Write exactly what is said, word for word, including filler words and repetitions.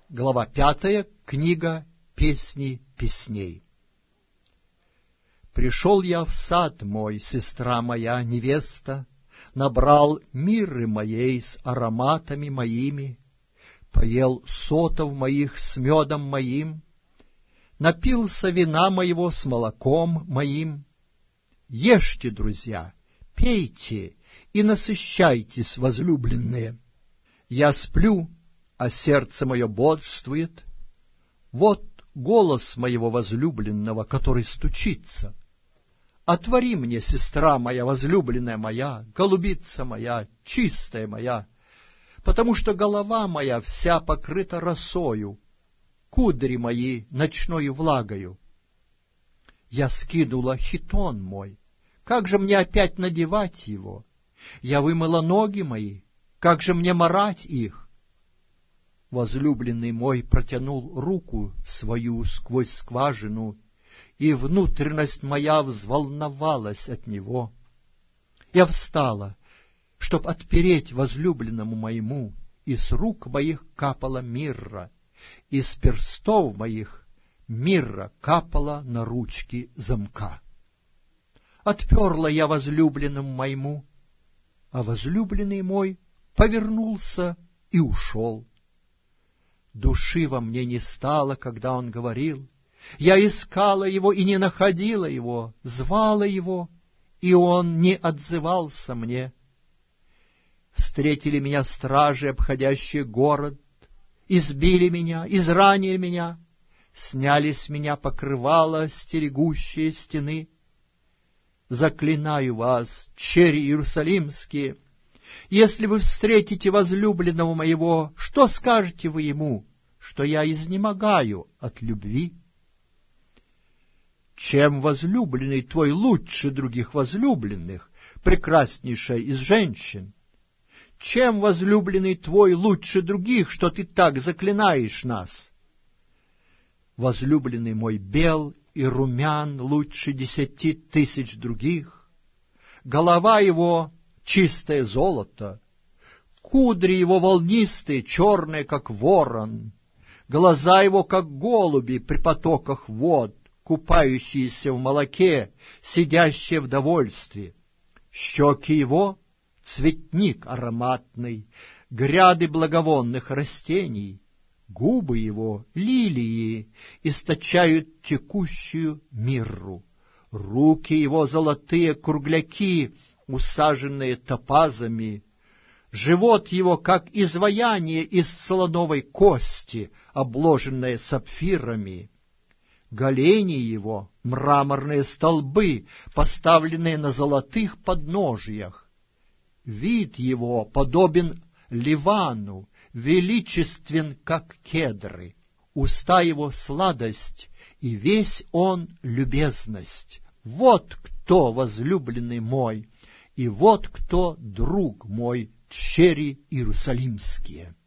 Глава пятая, книга «Песни песней». Пришел я в сад мой, сестра моя, невеста, набрал мирры моей с ароматами моими, поел сотов моих с медом моим, напился вина моего с молоком моим. Ешьте, друзья, пейте и насыщайтесь, возлюбленные. Я сплю, а сердце мое бодрствует. Вот голос моего возлюбленного, который стучится. Отвори мне, сестра моя, возлюбленная моя, голубица моя, чистая моя, потому что голова моя вся покрыта росою, кудри мои ночною влагою. Я скинула хитон мой, как же мне опять надевать его? Я вымыла ноги мои, как же мне марать их? Возлюбленный мой протянул руку свою сквозь скважину, и внутренность моя взволновалась от него. Я встала, чтоб отпереть возлюбленному моему, и с рук моих капала мирра, и с перстов моих мирра капала на ручки замка. Отперла я возлюбленному моему, а возлюбленный мой повернулся и ушел. Души во мне не стало, когда он говорил. Я искала его и не находила его, звала его, и он не отзывался мне. Встретили меня стражи, обходящие город, избили меня, изранили меня, сняли с меня покрывало, стерегущие стены. Заклинаю вас, чери иерусалимские, если вы встретите возлюбленного моего, что скажете вы ему, что я изнемогаю от любви? Чем возлюбленный твой лучше других возлюбленных, прекраснейшая из женщин? Чем возлюбленный твой лучше других, что ты так заклинаешь нас? Возлюбленный мой бел и румян лучше десяти тысяч других. Голова его чистое золото, кудри его волнистые, черные, как ворон, глаза его, как голуби при потоках вод, купающиеся в молоке, сидящие в довольстве. Щеки его — цветник ароматный, гряды благовонных растений. Губы его — лилии, источают текущую мирру. Руки его — золотые кругляки, усаженные топазами. Живот его, как изваяние из слоновой кости, обложенное сапфирами. Голени его — мраморные столбы, поставленные на золотых подножиях. Вид его подобен Ливану, величествен, как кедры. Уста его — сладость, и весь он — любезность. Вот кто возлюбленный мой, и вот кто друг мой, чери иерусалимские.